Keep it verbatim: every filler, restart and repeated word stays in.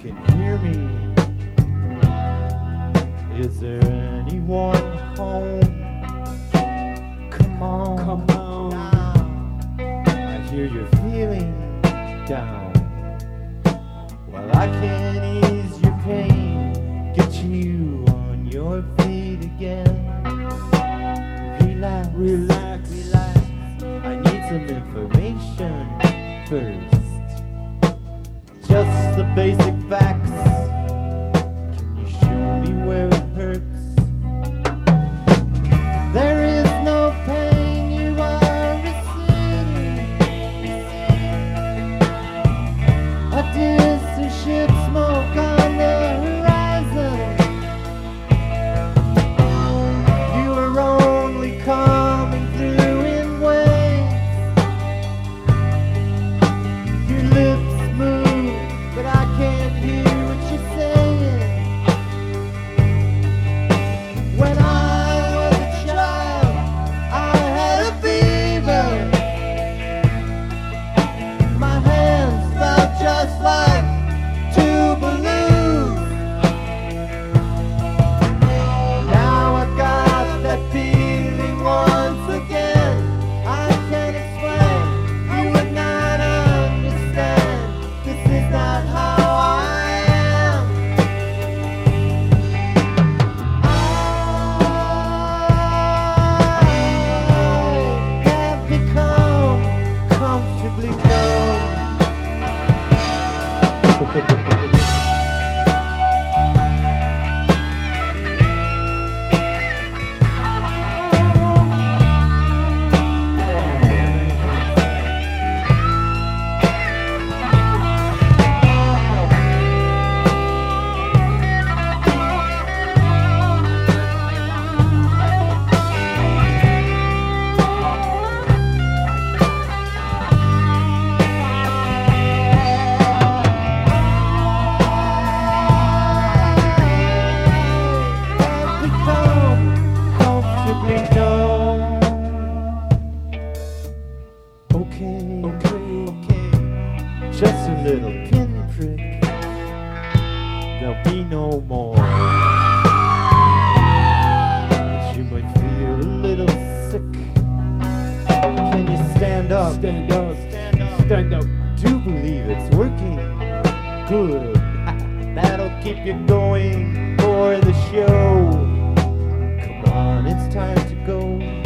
can hear me. Is there anyone home? Come on, Come on. I hear you're feeling down. Well, I can ease your pain, get you on your feet again. Relax, Relax. relax. I need some information first. Just the basic facts. Can you show me where it hurts? There is no pain you are receiving. A distant ship smoke on the horizon. You are only coming through in waves. Your lips move, but I can't hear what you're saying. When I was a child, I had a fever. My hands felt just like two balloons. Now I got that feeling once again. I can't explain, you would not understand. This is not how I am. I have become comfortably numb. I've become comfortably numb. Okay, Okay. okay, just a little pinprick. There'll be no more. But you might feel a little sick. Can you stand up? Stand up. Stand up. Stand up. Do believe it's working. Good. That'll keep you going for the show. Come on, it's time to go.